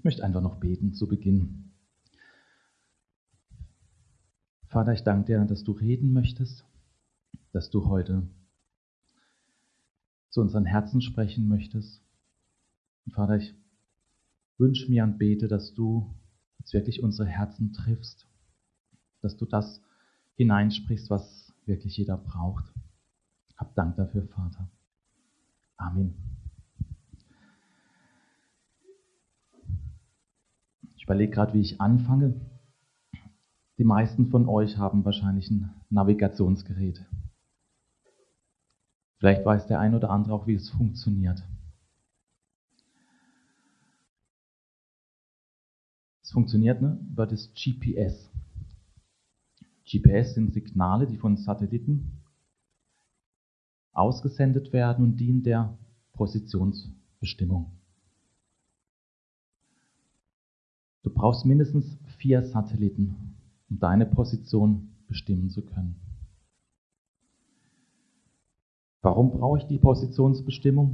Ich möchte einfach noch beten zu Beginn. Vater, ich danke dir, dass du reden möchtest, dass du heute zu unseren Herzen sprechen möchtest. Und Vater, ich wünsche mir und bete, dass du jetzt wirklich unsere Herzen triffst, dass du das hineinsprichst, was wirklich jeder braucht. Hab Dank dafür, Vater. Amen. Ich überlege gerade, wie ich anfange. Die meisten von euch haben wahrscheinlich ein Navigationsgerät. Vielleicht weiß der ein oder andere auch, wie es funktioniert. Es funktioniert über das GPS. GPS sind Signale, die von Satelliten ausgesendet werden und dienen der Positionsbestimmung. Du brauchst mindestens 4 Satelliten, um deine Position bestimmen zu können. Warum brauche ich die Positionsbestimmung?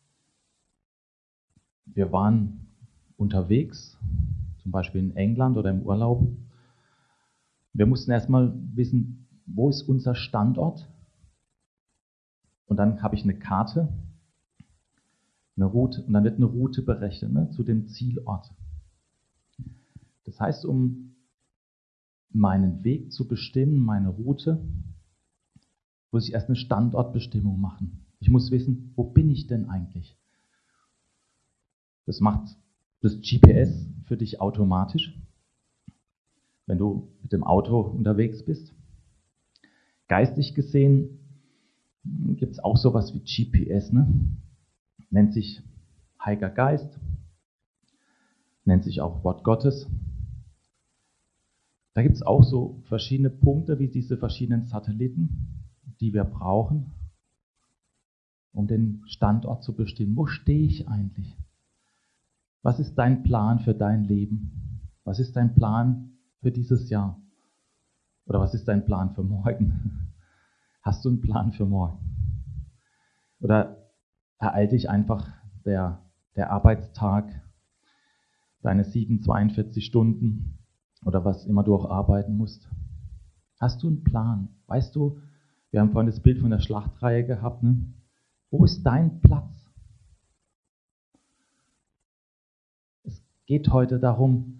Wir waren unterwegs, zum Beispiel in England oder im Urlaub. Wir mussten erstmal wissen, wo ist unser Standort? Und dann habe ich eine Karte, eine Route, und dann wird eine Route berechnet zu dem Zielort. Das heißt, um meinen Weg zu bestimmen, meine Route, muss ich erst eine Standortbestimmung machen. Ich muss wissen, wo bin ich denn eigentlich? Das macht das GPS für dich automatisch, wenn du mit dem Auto unterwegs bist. Geistig gesehen gibt es auch sowas wie GPS, nennt sich Heiliger Geist, nennt sich auch Wort Gottes. Da gibt es auch so verschiedene Punkte, wie diese verschiedenen Satelliten, die wir brauchen, um den Standort zu bestimmen. Wo stehe ich eigentlich? Was ist dein Plan für dein Leben? Was ist dein Plan für dieses Jahr? Oder was ist dein Plan für morgen? Hast du einen Plan für morgen? Oder ereilt dich einfach der Arbeitstag, deine 42 Stunden oder was immer du auch arbeiten musst? Hast du einen Plan? Weißt du, wir haben vorhin das Bild von der Schlachtreihe gehabt, Wo ist dein Platz? Es geht heute darum,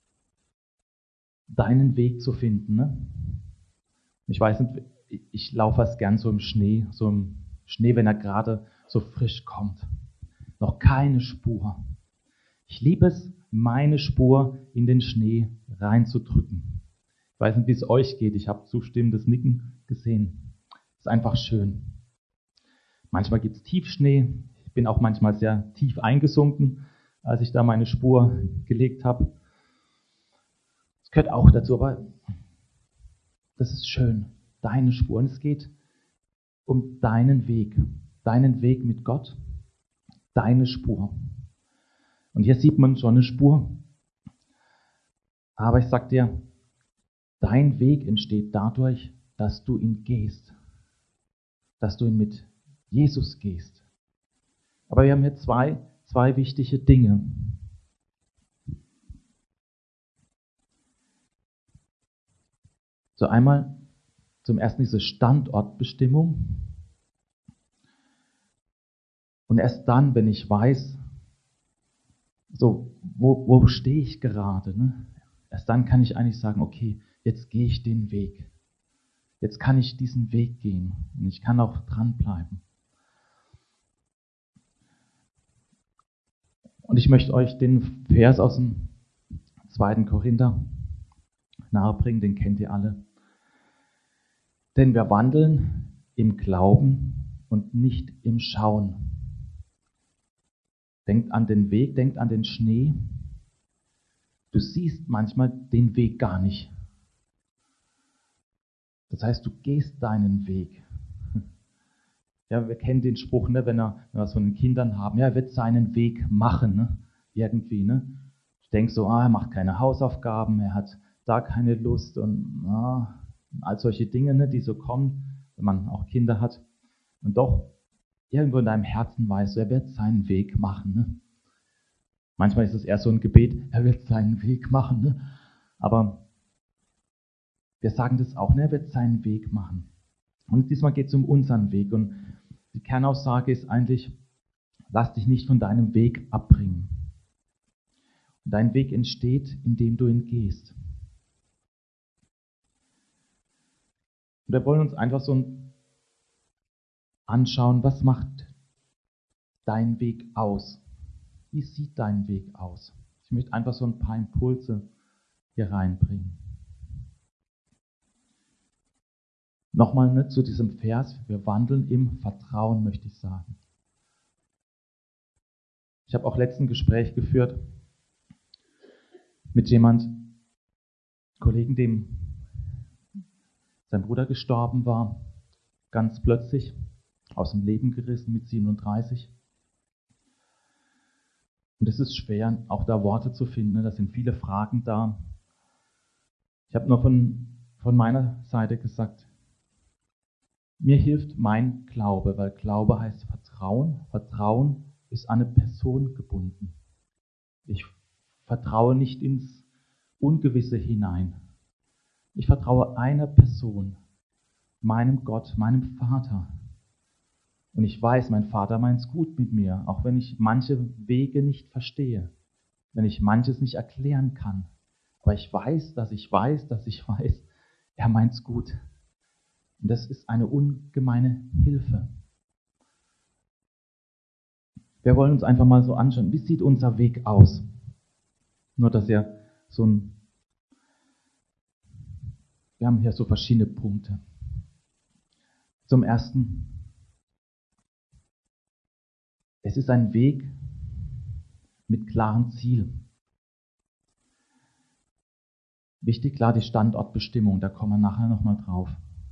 deinen Weg zu finden. Ich weiß nicht, ich laufe fast gern so im Schnee, wenn er gerade so frisch kommt. Noch keine Spur. Ich liebe es, meine Spur in den Schnee reinzudrücken. Ich weiß nicht, wie es euch geht. Ich habe zustimmendes Nicken gesehen. Es ist einfach schön. Manchmal gibt es Tiefschnee. Ich bin auch manchmal sehr tief eingesunken, als ich da meine Spur gelegt habe. Das gehört auch dazu, aber das ist schön. Deine Spur. Und es geht um deinen Weg mit Gott, deine Spur. Und hier sieht man schon eine Spur. Aber ich sag dir, dein Weg entsteht dadurch, dass du ihn gehst. Dass du ihn mit Jesus gehst. Aber wir haben hier zwei wichtige Dinge. So einmal zum ersten diese Standortbestimmung. Und erst dann, wenn ich weiß, so, wo stehe ich gerade, erst dann kann ich eigentlich sagen, okay, jetzt gehe ich den Weg. Jetzt kann ich diesen Weg gehen und ich kann auch dranbleiben. Und ich möchte euch den Vers aus dem 2. Korinther nahebringen, den kennt ihr alle. Denn wir wandeln im Glauben und nicht im Schauen. Denkt an den Weg, denkt an den Schnee. Du siehst manchmal den Weg gar nicht. Das heißt, du gehst deinen Weg. Ja, wir kennen den Spruch, wenn wir was von den Kindern haben, ja, er wird seinen Weg machen, irgendwie. Ich denke so, er macht keine Hausaufgaben, er hat da keine Lust und all solche Dinge, die so kommen, wenn man auch Kinder hat. Und doch, irgendwo in deinem Herzen weißt du, er wird seinen Weg machen. Manchmal ist es eher so ein Gebet, er wird seinen Weg machen. Ne? Aber wir sagen das auch, ne? Er wird seinen Weg machen. Und diesmal geht es um unseren Weg. Und die Kernaussage ist eigentlich, lass dich nicht von deinem Weg abbringen. Und dein Weg entsteht, indem du ihn gehst. Und wir wollen uns einfach so anschauen, was macht dein Weg aus? Wie sieht dein Weg aus? Ich möchte einfach so ein paar Impulse hier reinbringen. Nochmal zu diesem Vers, wir wandeln im Vertrauen, möchte ich sagen. Ich habe auch letztens ein Gespräch geführt mit Kollegen, dem sein Bruder gestorben war, ganz plötzlich aus dem Leben gerissen mit 37. Und es ist schwer, auch da Worte zu finden. Da sind viele Fragen da. Ich habe nur von meiner Seite gesagt, mir hilft mein Glaube, weil Glaube heißt Vertrauen. Vertrauen ist an eine Person gebunden. Ich vertraue nicht ins Ungewisse hinein. Ich vertraue einer Person, meinem Gott, meinem Vater. Und ich weiß, mein Vater meint es gut mit mir, auch wenn ich manche Wege nicht verstehe, wenn ich manches nicht erklären kann. Aber ich weiß, dass ich weiß, er meint es gut. Und das ist eine ungemeine Hilfe. Wir wollen uns einfach mal so anschauen, wie sieht unser Weg aus? Nur, dass ihr wir haben hier so verschiedene Punkte. Zum ersten, es ist ein Weg mit klarem Ziel. Wichtig, klar, die Standortbestimmung, da kommen wir nachher nochmal drauf.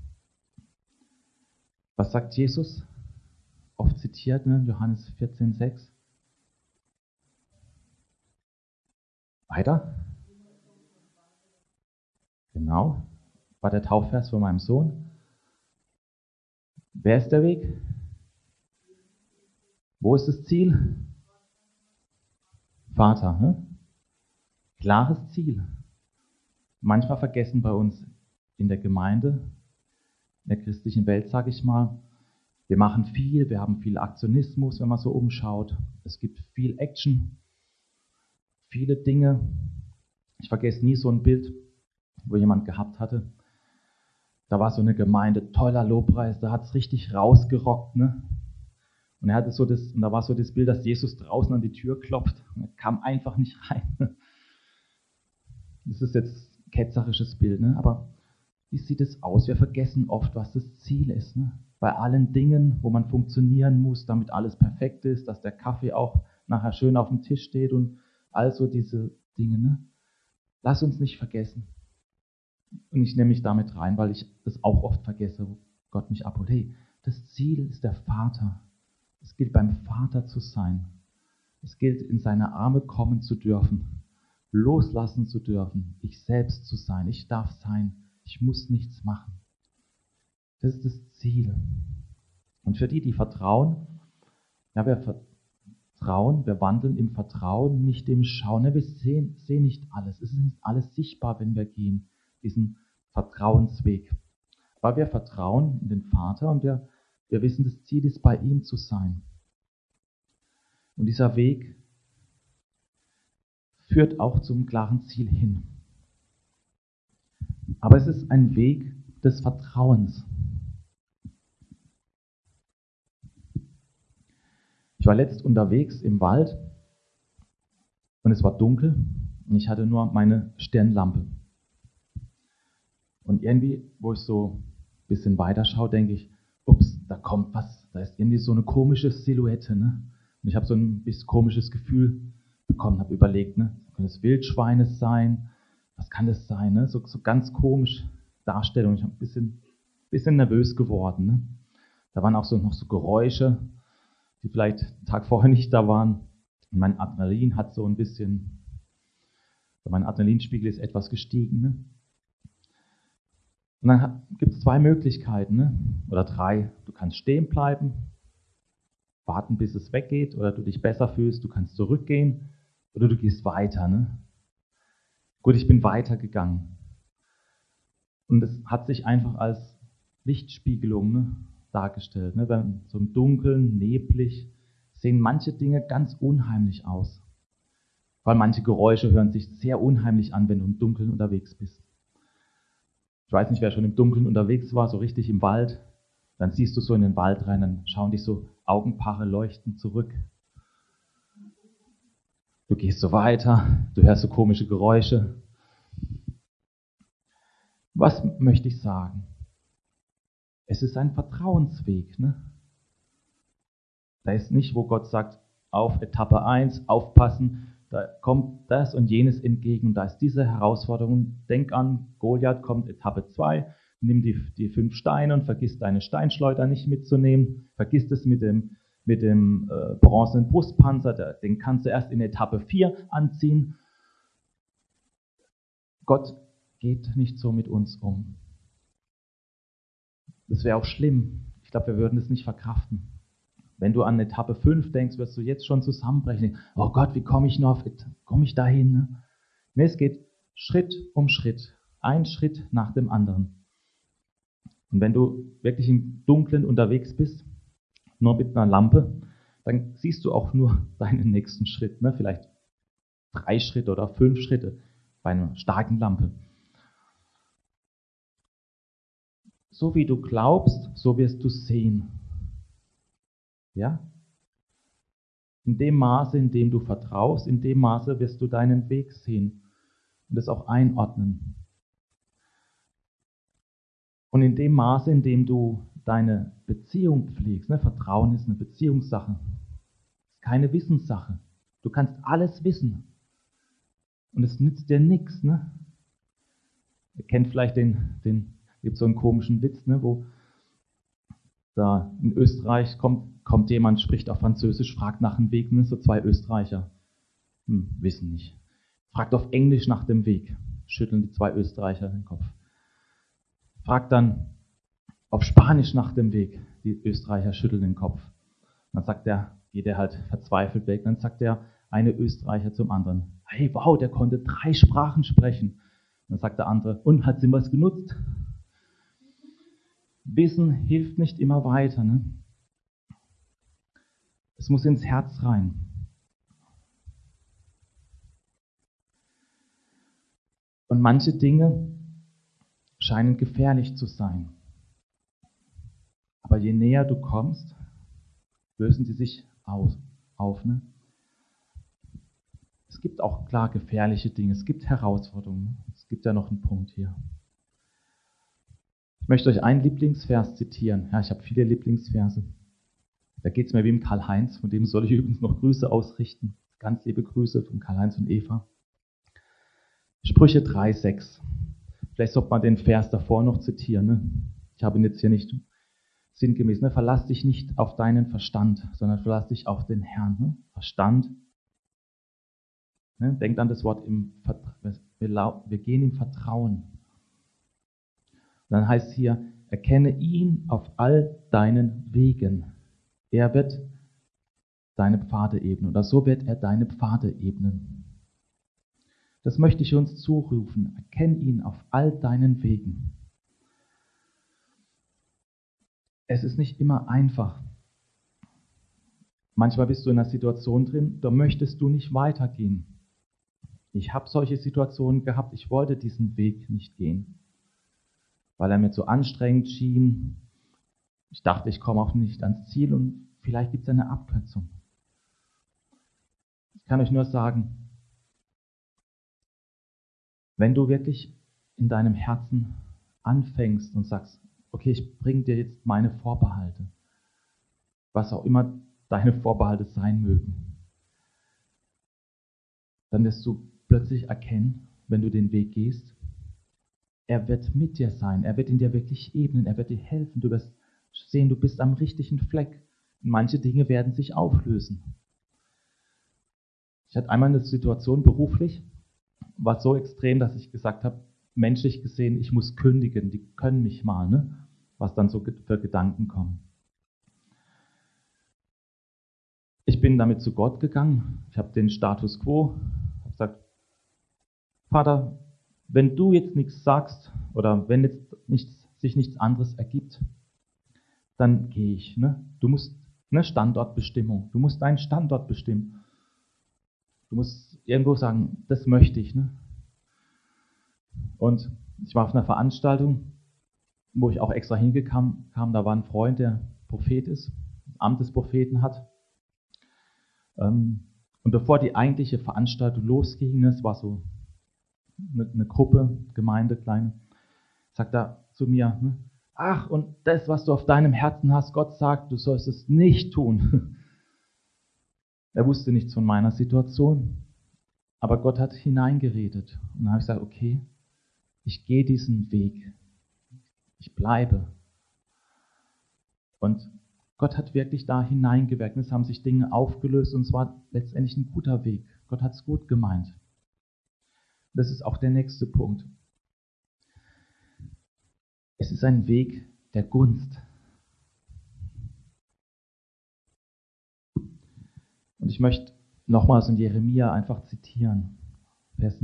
Was sagt Jesus? Oft zitiert, Johannes 14,6. Weiter? Genau, war der Taufvers von meinem Sohn. Wer ist der Weg? Wo ist das Ziel? Vater. Ne? Klares Ziel. Manchmal vergessen bei uns in der Gemeinde, in der christlichen Welt, sage ich mal, wir machen viel, wir haben viel Aktionismus, wenn man so umschaut. Es gibt viel Action, viele Dinge. Ich vergesse nie so ein Bild, wo jemand gehabt hatte. Da war so eine Gemeinde, toller Lobpreis, da hat es richtig rausgerockt. Ne? Und da war so das Bild, dass Jesus draußen an die Tür klopft. Und er kam einfach nicht rein. Das ist jetzt ein ketzerisches Bild, ne? Aber wie sieht es aus? Wir vergessen oft, was das Ziel ist. Ne? Bei allen Dingen, wo man funktionieren muss, damit alles perfekt ist, dass der Kaffee auch nachher schön auf dem Tisch steht und all so diese Dinge. Ne? Lass uns nicht vergessen. Und ich nehme mich damit rein, weil ich das auch oft vergesse, wo Gott mich abholt. Hey, das Ziel ist der Vater. Es gilt, beim Vater zu sein. Es gilt, in seine Arme kommen zu dürfen, loslassen zu dürfen, ich selbst zu sein. Ich darf sein. Ich muss nichts machen. Das ist das Ziel. Und für die vertrauen, ja, wir vertrauen, wir wandeln im Vertrauen, nicht im Schauen. Ja, wir sehen nicht alles. Es ist nicht alles sichtbar, wenn wir gehen, diesen Vertrauensweg. Aber wir vertrauen in den Vater und wir wissen, das Ziel ist, bei ihm zu sein. Und dieser Weg führt auch zum klaren Ziel hin. Aber es ist ein Weg des Vertrauens. Ich war letzt unterwegs im Wald und es war dunkel und ich hatte nur meine Stirnlampe. Und irgendwie, wo ich so ein bisschen weiter schaue, denke ich, ups, da kommt was, da ist irgendwie so eine komische Silhouette. Ne? Und ich habe so ein bisschen komisches Gefühl bekommen, habe überlegt, ne? Kann es Wildschweine sein? Was kann das sein? Ne? So ganz komisch Darstellung. Ich habe ein bisschen nervös geworden. Ne? Da waren auch noch so Geräusche, die vielleicht einen Tag vorher nicht da waren. Und mein Adrenalin hat so ein bisschen, mein Adrenalinspiegel ist etwas gestiegen. Ne? Und dann gibt es 2 Möglichkeiten, ne? Oder 3. Du kannst stehen bleiben, warten, bis es weggeht, oder du dich besser fühlst, du kannst zurückgehen, Oder du gehst weiter. Ne? Gut, ich bin weitergegangen. Und es hat sich einfach als Lichtspiegelung dargestellt. Ne? Wenn so im Dunkeln, neblig, sehen manche Dinge ganz unheimlich aus. Weil manche Geräusche hören sich sehr unheimlich an, wenn du im Dunkeln unterwegs bist. Ich weiß nicht, wer schon im Dunkeln unterwegs war, so richtig im Wald. Dann siehst du so in den Wald rein, dann schauen dich so Augenpaare leuchten zurück. Du gehst so weiter, du hörst so komische Geräusche. Was möchte ich sagen? Es ist ein Vertrauensweg. Ne? Da ist nicht, wo Gott sagt, auf Etappe 1, aufpassen, da kommt das und jenes entgegen. Da ist diese Herausforderung. Denk an, Goliath kommt Etappe 2, nimm die 5 Steine und vergiss deine Steinschleuder nicht mitzunehmen. Vergiss das mit dem bronzenen Brustpanzer, den kannst du erst in Etappe 4 anziehen. Gott geht nicht so mit uns um. Das wäre auch schlimm. Ich glaube, wir würden es nicht verkraften. Wenn du an Etappe 5 denkst, wirst du jetzt schon zusammenbrechen. Oh Gott, wie komme ich dahin? Ne? Nee, es geht Schritt um Schritt. Ein Schritt nach dem anderen. Und wenn du wirklich im Dunkeln unterwegs bist, nur mit einer Lampe, dann siehst du auch nur deinen nächsten Schritt. Ne? Vielleicht 3 Schritte oder 5 Schritte bei einer starken Lampe. So wie du glaubst, so wirst du sehen. Ja? In dem Maße, in dem du vertraust, in dem Maße wirst du deinen Weg sehen und es auch einordnen. Und in dem Maße, in dem du deine Beziehung pflegst, ne? Vertrauen ist eine Beziehungssache, ist keine Wissenssache. Du kannst alles wissen und es nützt dir nichts. Ne? Ihr kennt vielleicht gibt so einen komischen Witz, ne? Wo da in Österreich kommt jemand, spricht auf Französisch, fragt nach dem Weg, ne? So 2 Österreicher, wissen nicht. Fragt auf Englisch nach dem Weg, schütteln die 2 Österreicher den Kopf. Fragt dann auf Spanisch nach dem Weg, die Österreicher schütteln den Kopf. Dann geht er halt verzweifelt weg, dann sagt der eine Österreicher zum anderen, hey wow, der konnte 3 Sprachen sprechen. Dann sagt der andere, und hat sie was genutzt? Wissen hilft nicht immer weiter. Ne? Es muss ins Herz rein. Und manche Dinge scheinen gefährlich zu sein. Aber je näher du kommst, lösen sie sich auf. Ne? Es gibt auch klar gefährliche Dinge, es gibt Herausforderungen. Es gibt ja noch einen Punkt hier. Ich möchte euch einen Lieblingsvers zitieren. Ja, ich habe viele Lieblingsverse. Da geht es mir wie im Karl-Heinz, von dem soll ich übrigens noch Grüße ausrichten. Ganz liebe Grüße von Karl-Heinz und Eva. Sprüche 3,6. Vielleicht sollte man den Vers davor noch zitieren. Ne? Ich habe ihn jetzt hier nicht sinngemäß. Ne? Verlass dich nicht auf deinen Verstand, sondern verlass dich auf den Herrn. Ne? Verstand. Ne? Denkt an das Wort, wir gehen im Vertrauen. Und dann heißt es hier, erkenne ihn auf all deinen Wegen. Er wird deine Pfade ebnen, oder so wird er deine Pfade ebnen. Das möchte ich uns zurufen. Erkenne ihn auf all deinen Wegen. Es ist nicht immer einfach. Manchmal bist du in einer Situation drin, da möchtest du nicht weitergehen. Ich habe solche Situationen gehabt, ich wollte diesen Weg nicht gehen, weil er mir zu anstrengend schien. Ich dachte, ich komme auch nicht ans Ziel und vielleicht gibt es eine Abkürzung. Ich kann euch nur sagen, wenn du wirklich in deinem Herzen anfängst und sagst, okay, ich bringe dir jetzt meine Vorbehalte, was auch immer deine Vorbehalte sein mögen, dann wirst du plötzlich erkennen, wenn du den Weg gehst, er wird mit dir sein, er wird in dir wirklich ebnen, er wird dir helfen, du wirst sehen, du bist am richtigen Fleck. Und manche Dinge werden sich auflösen. Ich hatte einmal eine Situation beruflich, war so extrem, dass ich gesagt habe, menschlich gesehen, ich muss kündigen, die können mich mal, ne? Was dann so für Gedanken kommen. Ich bin damit zu Gott gegangen. Ich habe den Status quo, habe gesagt, Vater, wenn du jetzt nichts sagst oder wenn jetzt sich nichts anderes ergibt, dann gehe ich. Ne? Du musst eine Standortbestimmung. Du musst deinen Standort bestimmen. Du musst irgendwo sagen, das möchte ich. Ne? Und ich war auf einer Veranstaltung, wo ich auch extra hingekam. Da war ein Freund, der Prophet ist, das Amt des Propheten hat. Und bevor die eigentliche Veranstaltung losging, es war so eine Gruppe, Gemeinde, kleine, sagt er zu mir, ne, ach, und das, was du auf deinem Herzen hast, Gott sagt, du sollst es nicht tun. Er wusste nichts von meiner Situation, aber Gott hat hineingeredet. Und dann habe ich gesagt, okay, ich gehe diesen Weg. Ich bleibe. Und Gott hat wirklich da hineingewirkt. Es haben sich Dinge aufgelöst und es war letztendlich ein guter Weg. Gott hat es gut gemeint. Das ist auch der nächste Punkt. Es ist ein Weg der Gunst. Und ich möchte nochmals in Jeremia einfach zitieren. Vers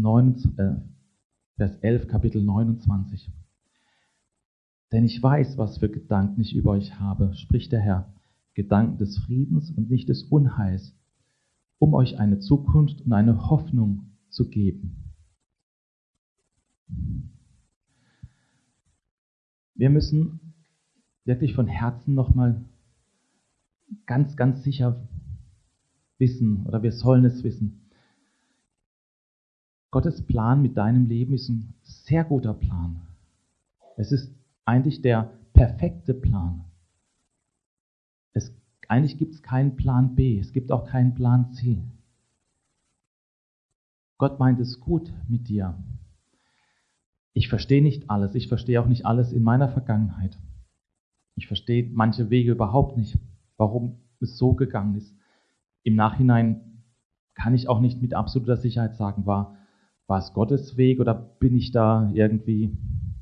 11, Kapitel 29. Denn ich weiß, was für Gedanken ich über euch habe, spricht der Herr, Gedanken des Friedens und nicht des Unheils, um euch eine Zukunft und eine Hoffnung zu geben. Wir müssen wirklich von Herzen nochmal ganz, ganz sicher wissen, oder wir sollen es wissen. Gottes Plan mit deinem Leben ist ein sehr guter Plan. Es ist eigentlich der perfekte Plan. Eigentlich gibt es keinen Plan B, es gibt auch keinen Plan C. Gott meint es gut mit dir. Ich verstehe nicht alles, ich verstehe auch nicht alles in meiner Vergangenheit. Ich verstehe manche Wege überhaupt nicht, warum es so gegangen ist. Im Nachhinein kann ich auch nicht mit absoluter Sicherheit sagen, war es Gottes Weg oder bin ich da irgendwie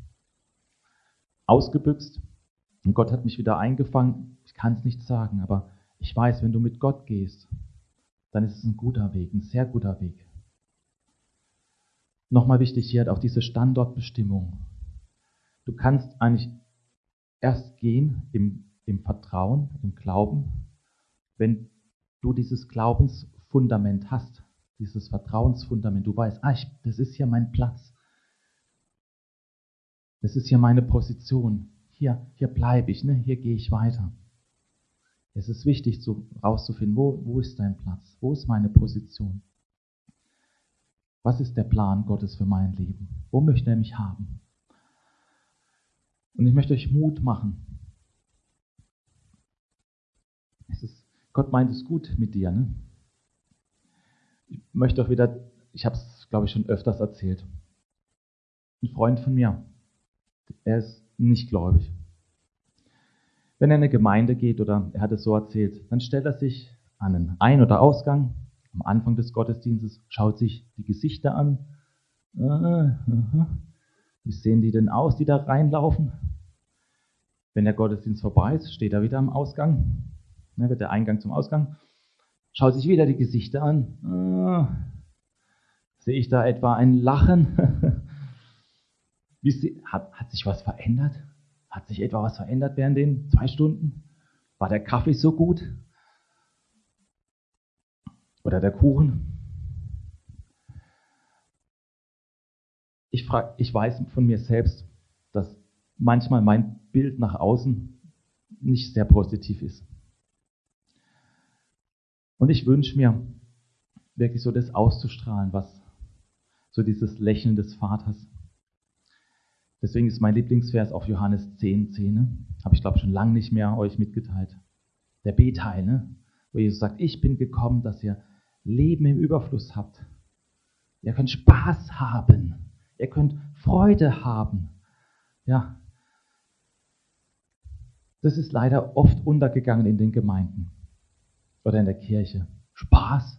ausgebüxt und Gott hat mich wieder eingefangen. Ich kann es nicht sagen, aber ich weiß, wenn du mit Gott gehst, dann ist es ein guter Weg, ein sehr guter Weg. Nochmal wichtig hier auch diese Standortbestimmung. Du kannst eigentlich erst gehen im Vertrauen, im Glauben, wenn du dieses Glaubensfundament hast, dieses Vertrauensfundament. Du weißt, das ist hier mein Platz. Das ist hier meine Position. Hier bleibe ich, ne? Hier gehe ich weiter. Es ist wichtig, herauszufinden, wo ist dein Platz? Wo ist meine Position? Was ist der Plan Gottes für mein Leben? Wo möchte er mich haben? Und ich möchte euch Mut machen. Gott meint es gut mit dir. Ne? Ich möchte auch wieder, ich habe es, glaube ich, schon öfters erzählt. Ein Freund von mir, er ist nicht gläubig. Wenn er in eine Gemeinde geht oder er hat es so erzählt, dann stellt er sich an einen Ein- oder Ausgang am Anfang des Gottesdienstes, schaut sich die Gesichter an. Wie sehen die denn aus, die da reinlaufen? Wenn der Gottesdienst vorbei ist, steht er wieder am Ausgang. Dann wird der Eingang zum Ausgang. Schaut sich wieder die Gesichter an. Sehe ich da etwa ein Lachen? Hat sich was verändert? Hat sich etwa was verändert während den 2 Stunden? War der Kaffee so gut? Oder der Kuchen? Ich weiß von mir selbst, dass manchmal mein Bild nach außen nicht sehr positiv ist. Und ich wünsche mir wirklich so das auszustrahlen, was so dieses Lächeln des Vaters. Deswegen ist mein Lieblingsvers auf Johannes 10,10. Ne? Habe ich, glaube ich, schon lange nicht mehr euch mitgeteilt. Der B-Teil, ne? Wo Jesus sagt, ich bin gekommen, dass ihr Leben im Überfluss habt. Ihr könnt Spaß haben. Ihr könnt Freude haben. Ja. Das ist leider oft untergegangen in den Gemeinden oder in der Kirche. Spaß.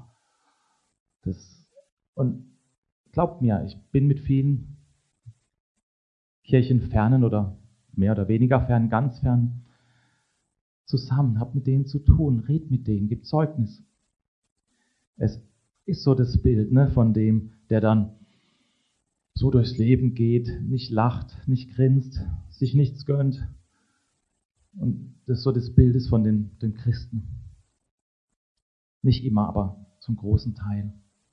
Und glaubt mir, ich bin mit vielen Kirchenfernen oder mehr oder weniger fern, ganz fern. zusammen, hab mit denen zu tun, red mit denen, gib Zeugnis. Es ist so das Bild, ne, von dem, der dann so durchs Leben geht, nicht lacht, nicht grinst, sich nichts gönnt. Und das ist so das Bild ist von den Christen. Nicht immer, aber zum großen Teil.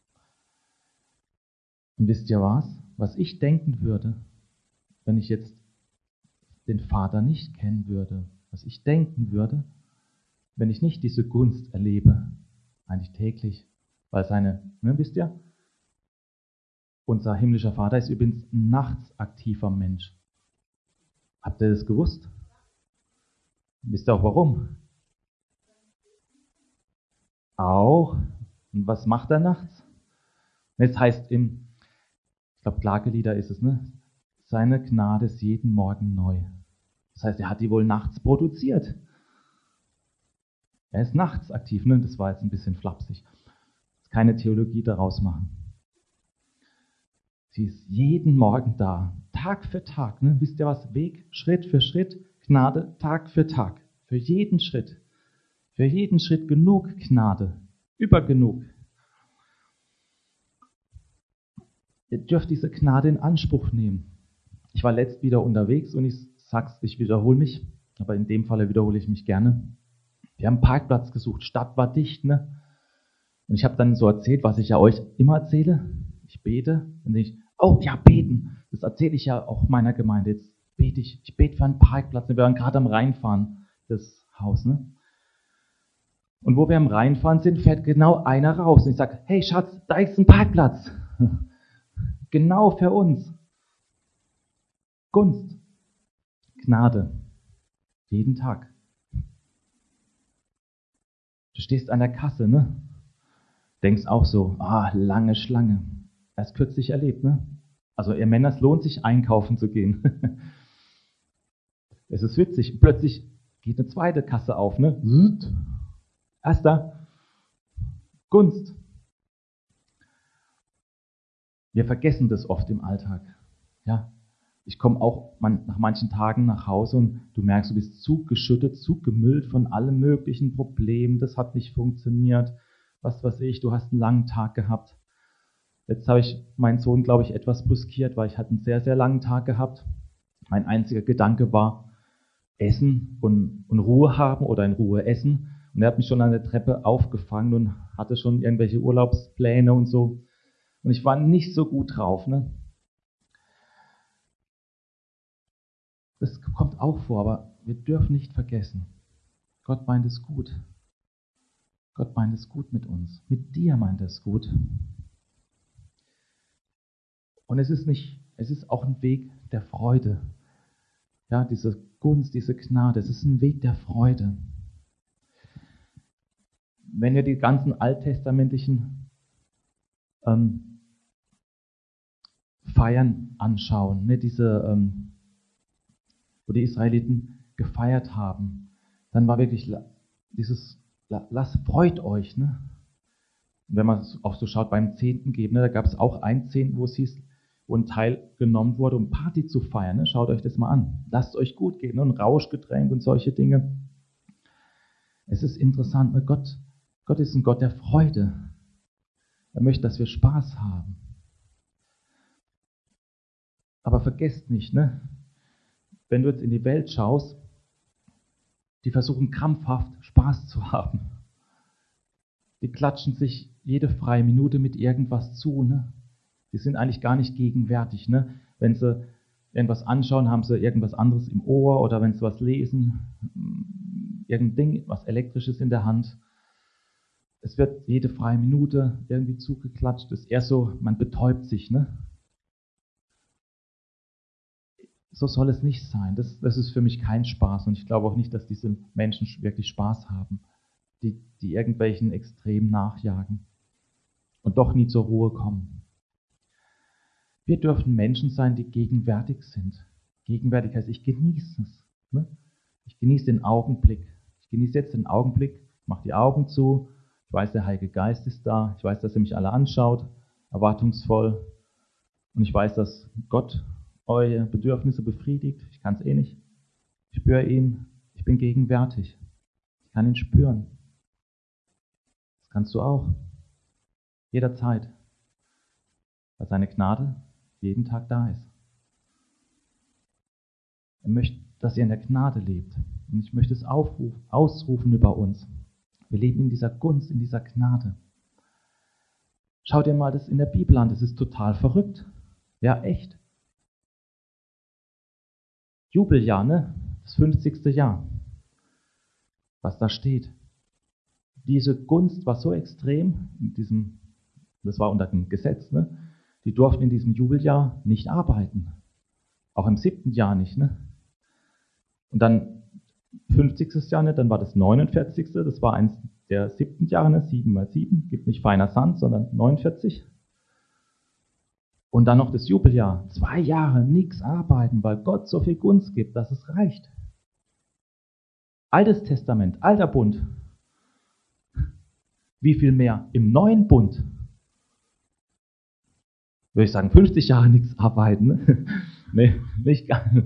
Und wisst ihr was? Was ich denken würde, wenn ich jetzt den Vater nicht kennen würde, was ich denken würde, wenn ich nicht diese Gunst erlebe, eigentlich täglich, weil wisst ihr, unser himmlischer Vater ist übrigens ein nachts aktiver Mensch. Habt ihr das gewusst? Wisst ihr auch warum? Auch. Und was macht er nachts? Es heißt ich glaube Klagelieder ist es, ne? Seine Gnade ist jeden Morgen neu. Das heißt, er hat die wohl nachts produziert. Er ist nachts aktiv, ne? Das war jetzt ein bisschen flapsig. Keine Theologie daraus machen. Sie ist jeden Morgen da, Tag für Tag. Ne? Wisst ihr was? Weg, Schritt für Schritt, Gnade, Tag für Tag. Für jeden Schritt genug Gnade, übergenug. Ihr dürft diese Gnade in Anspruch nehmen. Ich war letzt wieder unterwegs und ich wiederhole mich, aber in dem Falle wiederhole ich mich gerne. Wir haben einen Parkplatz gesucht, Stadt war dicht, ne? Und ich habe dann so erzählt, was ich ja euch immer erzähle. Ich bete, dann denke ich, oh ja, beten. Das erzähle ich ja auch meiner Gemeinde. Jetzt bete ich. Ich bete für einen Parkplatz. Wir waren gerade am Reinfahren, das Haus, ne? Und wo wir am Reinfahren sind, fährt genau einer raus. Und ich sage, hey Schatz, da ist ein Parkplatz. Genau für uns. Gunst. Gnade. Jeden Tag. Du stehst an der Kasse, ne? Denkst auch so, lange Schlange. Erst kürzlich erlebt, ne? Also ihr Männer, es lohnt sich einkaufen zu gehen. Es ist witzig. Plötzlich geht eine zweite Kasse auf, ne? Erster. Gunst. Wir vergessen das oft im Alltag. Ja? Ich komme auch nach manchen Tagen nach Hause und du merkst, du bist zugeschüttet, zugemüllt von allen möglichen Problemen. Das hat nicht funktioniert. Was weiß ich, du hast einen langen Tag gehabt. Jetzt habe ich meinen Sohn, glaube ich, etwas brüskiert, weil ich hatte einen sehr, sehr langen Tag gehabt. Mein einziger Gedanke war, essen und Ruhe haben oder in Ruhe essen. Und er hat mich schon an der Treppe aufgefangen und hatte schon irgendwelche Urlaubspläne und so. Und ich war nicht so gut drauf, ne? Das kommt auch vor, aber wir dürfen nicht vergessen, Gott meint es gut. Gott meint es gut mit uns. Mit dir meint er es gut. Und es ist auch ein Weg der Freude. Ja, diese Gunst, diese Gnade, es ist ein Weg der Freude. Wenn wir die ganzen alttestamentlichen Feiern anschauen, ne, wo die Israeliten gefeiert haben, dann war wirklich freut euch. Ne? Und wenn man auch so schaut beim Zehnten geben, ne, da gab es auch ein Zehnten, wo es hieß, wo ein Teil genommen wurde, um Party zu feiern. Ne? Schaut euch das mal an. Lasst euch gut gehen, ne? Und Rauschgetränk und solche Dinge. Es ist interessant, ne? Gott ist ein Gott der Freude. Er möchte, dass wir Spaß haben. Aber vergesst nicht, ne? Wenn du jetzt in die Welt schaust, die versuchen krampfhaft Spaß zu haben. Die klatschen sich jede freie Minute mit irgendwas zu. Ne? Die sind eigentlich gar nicht gegenwärtig. Ne? Wenn sie irgendwas anschauen, haben sie irgendwas anderes im Ohr oder wenn sie was lesen, irgendein Ding, was Elektrisches in der Hand. Es wird jede freie Minute irgendwie zugeklatscht. Es ist eher so, man betäubt sich. Ne? So soll es nicht sein. Das ist für mich kein Spaß und ich glaube auch nicht, dass diese Menschen wirklich Spaß haben, die irgendwelchen Extremen nachjagen und doch nie zur Ruhe kommen. Wir dürfen Menschen sein, die gegenwärtig sind. Gegenwärtig heißt, ich genieße es. Ne? Ich genieße den Augenblick. Ich genieße jetzt den Augenblick, mache die Augen zu. Ich weiß, der Heilige Geist ist da. Ich weiß, dass er mich alle anschaut, erwartungsvoll. Und ich weiß, dass Gott eure Bedürfnisse befriedigt. Ich kann es eh nicht. Ich spüre ihn. Ich bin gegenwärtig. Ich kann ihn spüren. Das kannst du auch. Jederzeit. Weil seine Gnade jeden Tag da ist. Er möchte, dass ihr in der Gnade lebt. Und ich möchte es ausrufen über uns. Wir leben in dieser Gunst, in dieser Gnade. Schau dir mal das in der Bibel an, das ist total verrückt. Ja, echt. Jubeljahr, ne? Das 50. Jahr. Was da steht. Diese Gunst war so extrem, das war unter dem Gesetz, ne? Die durften in diesem Jubeljahr nicht arbeiten. Auch im 7. Jahr nicht, ne? Und dann 50. Jahr, ne? Dann war das 49. Das war eins der 7. Jahre, ne? 7 mal 7, gibt nicht feiner Sand, sondern 49. Und dann noch das Jubeljahr. 2 Jahre nichts arbeiten, weil Gott so viel Gunst gibt, dass es reicht. Altes Testament, alter Bund. Wie viel mehr im neuen Bund? Würde ich sagen, 50 Jahre nichts arbeiten. Ne? Nee, nicht ganz.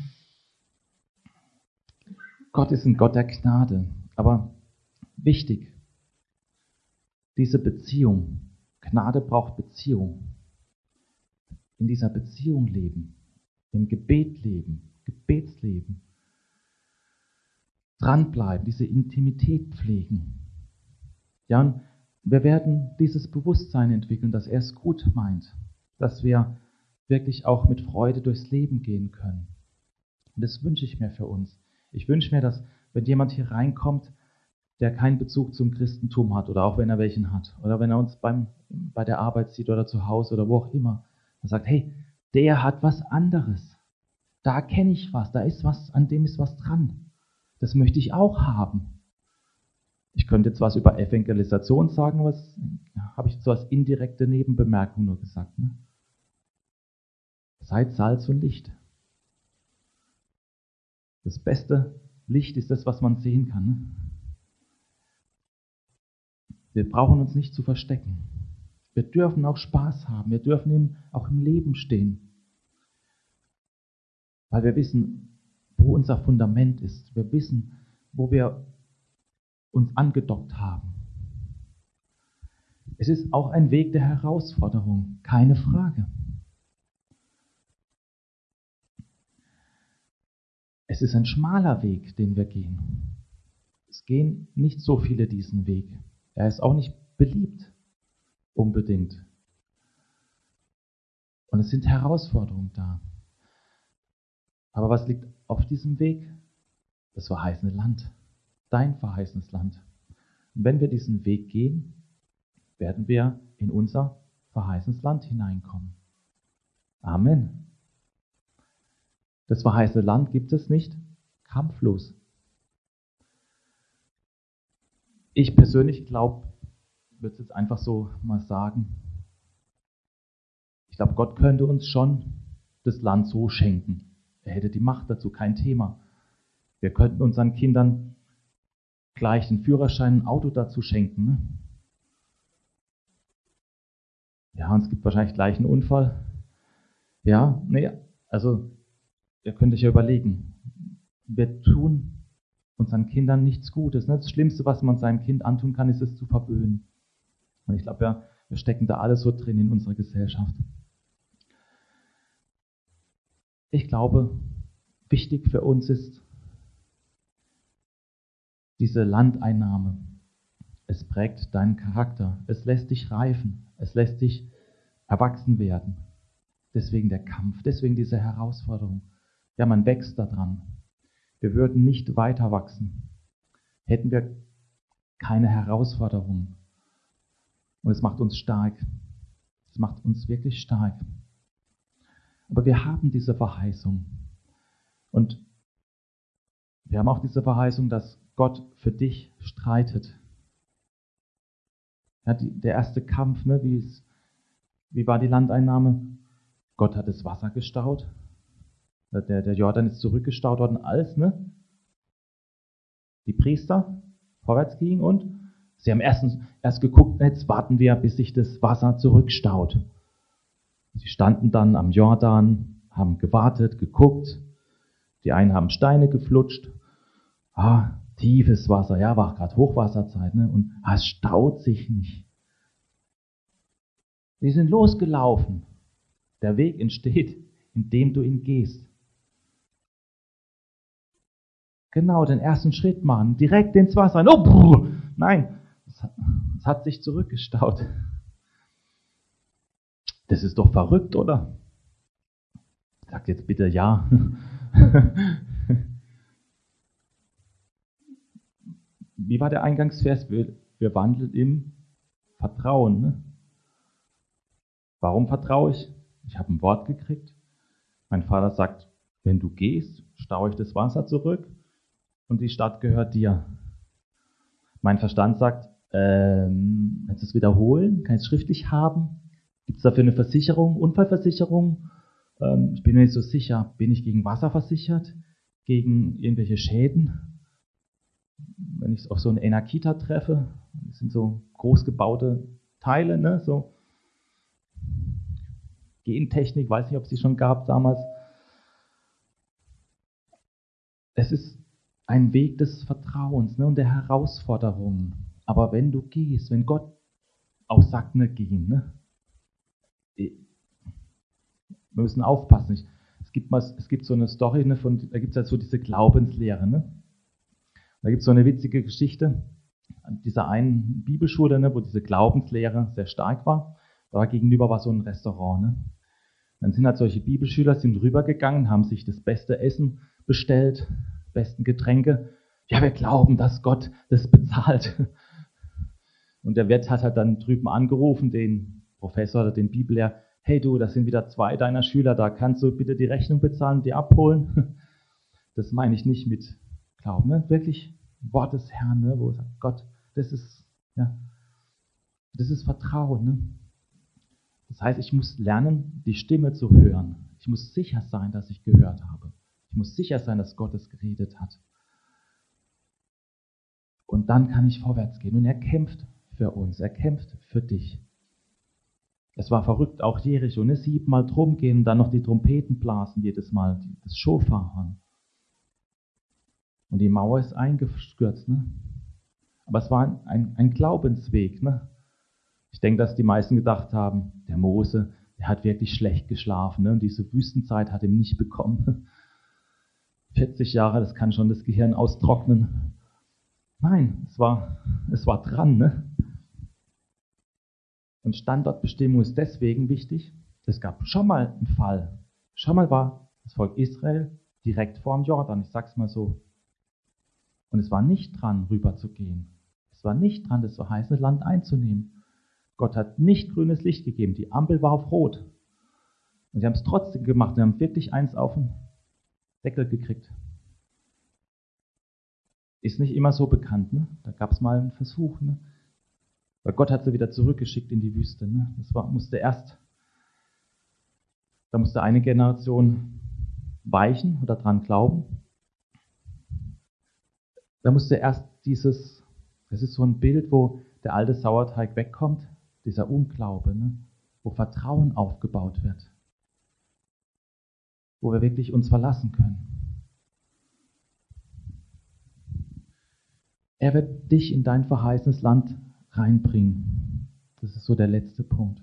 Gott ist ein Gott der Gnade. Aber wichtig, diese Beziehung. Gnade braucht Beziehung. In dieser Beziehung leben. Im Gebet leben. Gebetsleben. Dranbleiben, diese Intimität pflegen. Ja, und wir werden dieses Bewusstsein entwickeln, dass er es gut meint. Dass wir wirklich auch mit Freude durchs Leben gehen können. Und das wünsche ich mir für uns. Ich wünsche mir, dass wenn jemand hier reinkommt, der keinen Bezug zum Christentum hat oder auch wenn er welchen hat oder wenn er uns bei der Arbeit sieht oder zu Hause oder wo auch immer, er sagt, hey, der hat was anderes. Da kenne ich was, da ist was, an dem ist was dran. Das möchte ich auch haben. Ich könnte jetzt was über Evangelisation sagen, was habe ich so als indirekte Nebenbemerkung nur gesagt. Ne? Seid Salz und Licht. Das beste Licht ist das, was man sehen kann. Ne? Wir brauchen uns nicht zu verstecken. Wir dürfen auch Spaß haben. Wir dürfen auch im Leben stehen. Weil wir wissen, wo unser Fundament ist. Wir wissen, wo wir uns angedockt haben. Es ist auch ein Weg der Herausforderung, keine Frage. Es ist ein schmaler Weg, den wir gehen. Es gehen nicht so viele diesen Weg. Er ist auch nicht beliebt, unbedingt. Und es sind Herausforderungen da. Aber was liegt auf diesem Weg? Das verheißene Land. Dein verheißenes Land. Und wenn wir diesen Weg gehen, werden wir in unser verheißenes Land hineinkommen. Amen. Das verheißene Land gibt es nicht kampflos. Ich persönlich glaube, ich würde es jetzt einfach so mal sagen, ich glaube, Gott könnte uns schon das Land so schenken. Er hätte die Macht dazu, kein Thema. Wir könnten unseren Kindern gleich den Führerschein, ein Auto dazu schenken. Ne? Ja, und es gibt wahrscheinlich gleich einen Unfall. Ja, nee, also ihr könnt euch ja überlegen, wir tun unseren Kindern nichts Gutes. Ne? Das Schlimmste, was man seinem Kind antun kann, ist es zu verwöhnen. Und ich glaube, ja, wir stecken da alle so drin in unserer Gesellschaft. Ich glaube, wichtig für uns ist diese Landeinnahme. Es prägt deinen Charakter. Es lässt dich reifen. Es lässt dich erwachsen werden. Deswegen der Kampf, deswegen diese Herausforderung. Ja, man wächst daran. Wir würden nicht weiter wachsen, hätten wir keine Herausforderungen. Und es macht uns stark. Es macht uns wirklich stark. Aber wir haben diese Verheißung. Und wir haben auch diese Verheißung, dass Gott für dich streitet. Ja, der erste Kampf, ne, wie war die Landeinnahme? Gott hat das Wasser gestaut. Der Jordan ist zurückgestaut worden, als die Priester vorwärts gingen und sie haben erst geguckt, jetzt warten wir, bis sich das Wasser zurückstaut. Sie standen dann am Jordan, haben gewartet, geguckt. Die einen haben Steine geflutscht. tiefes Wasser, ja, war gerade Hochwasserzeit, ne? Und es staut sich nicht. Die sind losgelaufen. Der Weg entsteht, indem du ihn gehst. Genau, den ersten Schritt machen, direkt ins Wasser. Oh, nein, es hat sich zurückgestaut. Das ist doch verrückt, oder? Sagt jetzt bitte ja. Wie war der Eingangsvers? Wir wandeln im Vertrauen. Ne? Warum vertraue ich? Ich habe ein Wort gekriegt. Mein Vater sagt, wenn du gehst, staue ich das Wasser zurück und die Stadt gehört dir. Mein Verstand sagt, kannst du es wiederholen? Kann ich es schriftlich haben? Gibt es dafür eine Versicherung, Unfallversicherung? Ich bin mir nicht so sicher. Bin ich gegen Wasser versichert? Gegen irgendwelche Schäden? Wenn ich auf so eine Enakita treffe, das sind so groß gebaute Teile, ne? So Gentechnik, weiß nicht, ob es die schon gab damals. Es ist ein Weg des Vertrauens, ne, und der Herausforderungen. Aber wenn du gehst, wenn Gott auch sagt, ne, gehen, ne, wir müssen aufpassen. Es gibt so eine Story, ne, da gibt es halt so diese Glaubenslehre. Ne? Da gibt es so eine witzige Geschichte an dieser einen Bibelschule, ne, wo diese Glaubenslehre sehr stark war. Da gegenüber war so ein Restaurant. Ne? Dann sind halt solche Bibelschüler sind rübergegangen, haben sich das beste Essen bestellt, besten Getränke. Ja, wir glauben, dass Gott das bezahlt. Und der Wirt hat halt dann drüben angerufen, den Professor oder den Bibellehrer, hey du, das sind wieder 2 deiner Schüler, da kannst du bitte die Rechnung bezahlen und die abholen. Das meine ich nicht mit Glauben, ne? Wirklich Wort des Herrn, ne? Wo sagt Gott, das ist Vertrauen. Ne? Das heißt, ich muss lernen, die Stimme zu hören. Ich muss sicher sein, dass ich gehört habe. Ich muss sicher sein, dass Gott es geredet hat. Und dann kann ich vorwärts gehen. Und er kämpft für uns, er kämpft für dich. Es war verrückt, auch Jericho, ne? 7-mal drum gehen und dann noch die Trompeten blasen, jedes Mal, das Schofar. Und die Mauer ist eingestürzt. Ne? Aber es war ein Glaubensweg. Ne? Ich denke, dass die meisten gedacht haben, der Mose, der hat wirklich schlecht geschlafen. Ne? Und diese Wüstenzeit hat ihm nicht bekommen. 40 Jahre, das kann schon das Gehirn austrocknen. Nein, es war dran. Ne? Und Standortbestimmung ist deswegen wichtig. Es gab schon mal einen Fall. Schon mal war das Volk Israel direkt vor dem Jordan. Ich sag's mal so. Und es war nicht dran, rüber zu gehen. Es war nicht dran, das verheißene Land einzunehmen. Gott hat nicht grünes Licht gegeben. Die Ampel war auf Rot. Und sie haben es trotzdem gemacht. Sie haben wirklich eins auf den Deckel gekriegt. Ist nicht immer so bekannt. Ne? Da gab es mal einen Versuch. Ne? Weil Gott hat sie wieder zurückgeschickt in die Wüste. Ne? Da musste eine Generation weichen oder dran glauben. Da musste erst das ist so ein Bild, wo der alte Sauerteig wegkommt, dieser Unglaube, ne? Wo Vertrauen aufgebaut wird. Wo wir wirklich uns verlassen können. Er wird dich in dein verheißenes Land reinbringen. Das ist so der letzte Punkt.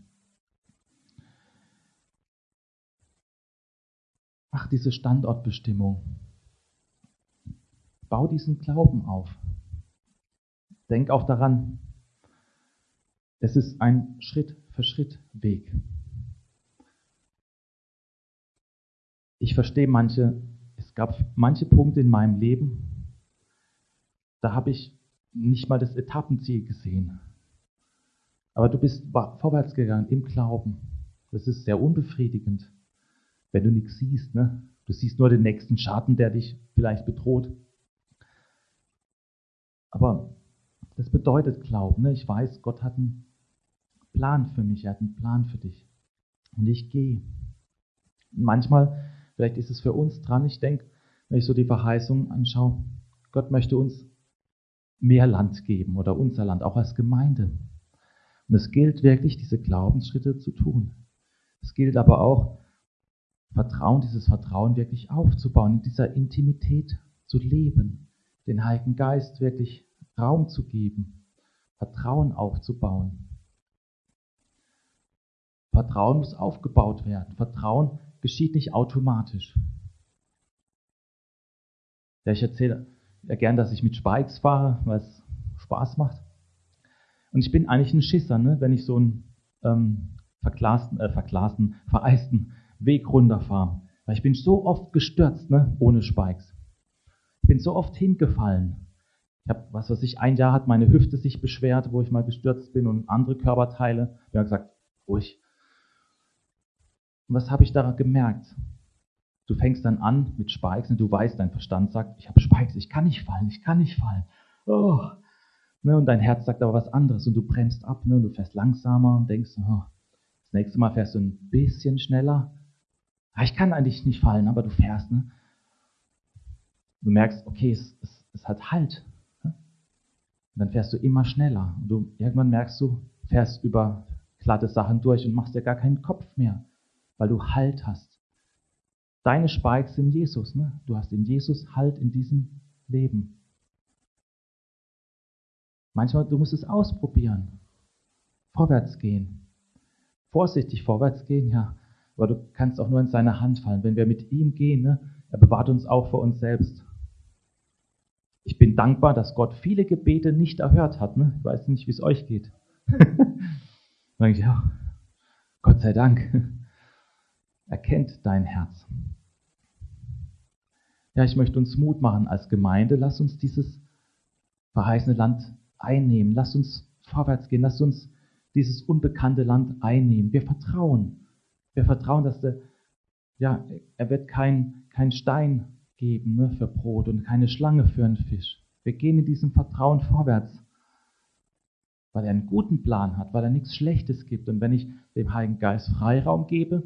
Mach diese Standortbestimmung. Bau diesen Glauben auf. Denk auch daran, es ist ein Schritt-für-Schritt-Weg. Ich verstehe es gab manche Punkte in meinem Leben, da habe ich nicht mal das Etappenziel gesehen. Aber du bist vorwärts gegangen im Glauben. Das ist sehr unbefriedigend, wenn du nichts siehst. Ne? Du siehst nur den nächsten Schatten, der dich vielleicht bedroht. Aber das bedeutet Glauben. Ne? Ich weiß, Gott hat einen Plan für mich, er hat einen Plan für dich. Und ich gehe. Und manchmal, vielleicht ist es für uns dran, ich denke, wenn ich so die Verheißung anschaue, Gott möchte uns mehr Land geben oder unser Land, auch als Gemeinde. Und es gilt wirklich, diese Glaubensschritte zu tun. Es gilt aber auch, dieses Vertrauen wirklich aufzubauen, in dieser Intimität zu leben, den Heiligen Geist wirklich Raum zu geben, Vertrauen aufzubauen. Vertrauen muss aufgebaut werden. Vertrauen geschieht nicht automatisch. Ja, ich erzähle ja gern, dass ich mit Spikes fahre, weil es Spaß macht. Und ich bin eigentlich ein Schisser, ne? Wenn ich so einen vereisten Weg runterfahre. Weil ich bin so oft gestürzt, ne? Ohne Spikes. Ich bin so oft hingefallen. Ich habe, ein Jahr hat meine Hüfte sich beschwert, wo ich mal gestürzt bin und andere Körperteile. Ich habe gesagt, ruhig. Und was habe ich daran gemerkt? Du fängst dann an mit Spikes und du weißt, dein Verstand sagt, ich habe Spikes, ich kann nicht fallen, ich kann nicht fallen. Oh. Ne, und dein Herz sagt aber was anderes und du bremst ab, ne, und du fährst langsamer und denkst, oh, das nächste Mal fährst du ein bisschen schneller. Ja, ich kann eigentlich nicht fallen, aber du fährst. Ne? Du merkst, okay, es hat Halt. Ne? Und dann fährst du immer schneller. Und irgendwann merkst du, fährst über glatte Sachen durch und machst dir gar keinen Kopf mehr, weil du Halt hast. Deine Spikes sind Jesus. Ne? Du hast in Jesus Halt in diesem Leben. Manchmal, du musst es ausprobieren. Vorwärts gehen. Vorsichtig vorwärts gehen, ja. Aber du kannst auch nur in seine Hand fallen. Wenn wir mit ihm gehen, ne, er bewahrt uns auch vor uns selbst. Ich bin dankbar, dass Gott viele Gebete nicht erhört hat. Ne? Ich weiß nicht, wie es euch geht. Sag ich, ja, Gott sei Dank. Er kennt dein Herz. Ja, ich möchte uns Mut machen als Gemeinde. Lass uns dieses verheißene Land einnehmen. Lass uns vorwärts gehen. Lass uns dieses unbekannte Land einnehmen. Wir vertrauen. Wir vertrauen, dass er wird kein Stein geben, ne, für Brot und keine Schlange für einen Fisch. Wir gehen in diesem Vertrauen vorwärts, weil er einen guten Plan hat, weil er nichts Schlechtes gibt. Und wenn ich dem Heiligen Geist Freiraum gebe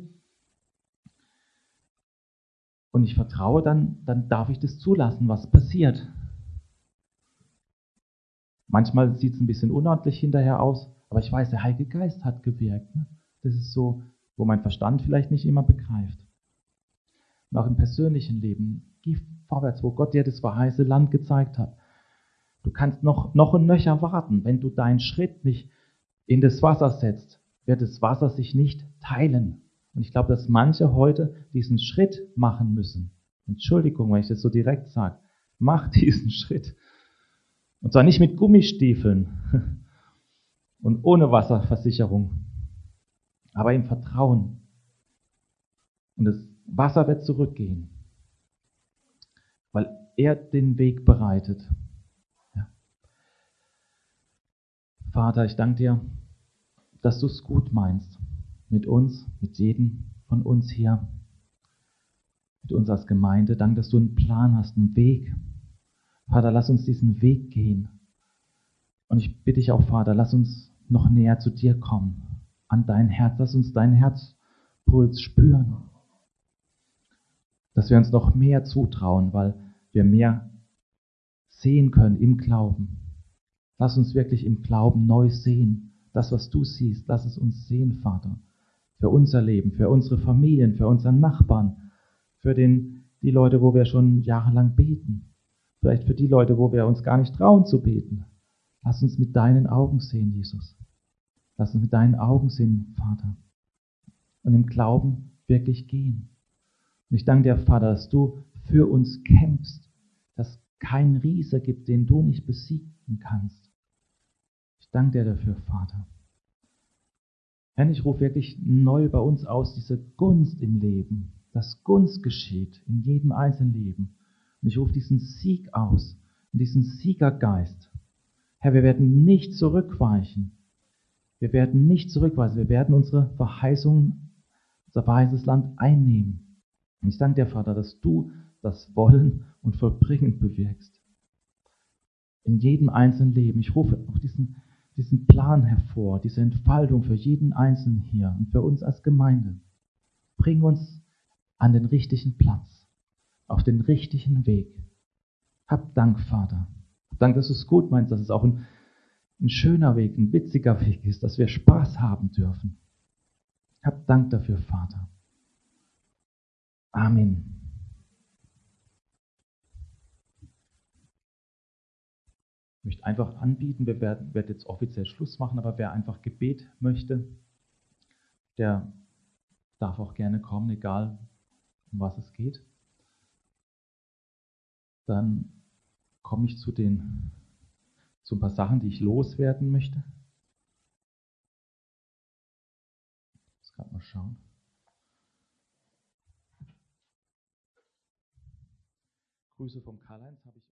und ich vertraue, dann darf ich das zulassen, was passiert. Manchmal sieht es ein bisschen unordentlich hinterher aus, aber ich weiß, der Heilige Geist hat gewirkt. Ne? Das ist so, wo mein Verstand vielleicht nicht immer begreift. Und auch im persönlichen Leben, geh vorwärts, wo Gott dir das verheißene Land gezeigt hat. Du kannst noch und nöcher warten. Wenn du deinen Schritt nicht in das Wasser setzt, wird das Wasser sich nicht teilen. Und ich glaube, dass manche heute diesen Schritt machen müssen. Entschuldigung, wenn ich das so direkt sage. Mach diesen Schritt. Und zwar nicht mit Gummistiefeln und ohne Wasserversicherung, aber im Vertrauen. Und das Wasser wird zurückgehen, weil er den Weg bereitet. Ja. Vater, ich danke dir, dass du es gut meinst mit uns, mit jedem von uns hier, mit uns als Gemeinde. Danke, dass du einen Plan hast, einen Weg. Vater, lass uns diesen Weg gehen. Und ich bitte dich auch, Vater, lass uns noch näher zu dir kommen, an dein Herz. Lass uns deinen Herzpuls spüren. Dass wir uns noch mehr zutrauen, weil wir mehr sehen können im Glauben. Lass uns wirklich im Glauben neu sehen. Das, was du siehst, lass es uns sehen, Vater. Für unser Leben, für unsere Familien, für unseren Nachbarn, für die Leute, wo wir schon jahrelang beten. Vielleicht für die Leute, wo wir uns gar nicht trauen zu beten. Lass uns mit deinen Augen sehen, Jesus. Lass uns mit deinen Augen sehen, Vater. Und im Glauben wirklich gehen. Und ich danke dir, Vater, dass du für uns kämpfst, dass es keinen Riese gibt, den du nicht besiegen kannst. Ich danke dir dafür, Vater. Herr, ich rufe wirklich neu bei uns aus, diese Gunst im Leben, dass Gunst geschieht in jedem einzelnen Leben. Und ich rufe diesen Sieg aus und diesen Siegergeist. Herr, wir werden nicht zurückweichen. Wir werden nicht zurückweisen. Wir werden unsere Verheißungen, unser verheißenes Land einnehmen. Und ich danke dir, Vater, dass du das Wollen und Vollbringen bewirkst. In jedem einzelnen Leben. Ich rufe auch diesen Plan hervor, diese Entfaltung für jeden Einzelnen hier und für uns als Gemeinde. Bring uns an den richtigen Platz, auf den richtigen Weg. Hab Dank, Vater. Hab Dank, dass du es gut meinst, dass es auch ein schöner Weg, ein witziger Weg ist, dass wir Spaß haben dürfen. Hab Dank dafür, Vater. Amen. möchte einfach anbieten, wir werden jetzt offiziell Schluss machen, aber wer einfach Gebet möchte, der darf auch gerne kommen, egal um was es geht. Dann komme ich zu ein paar Sachen, die ich loswerden möchte. Ich muss gerade mal schauen. Grüße vom Karl-Heinz habe ich.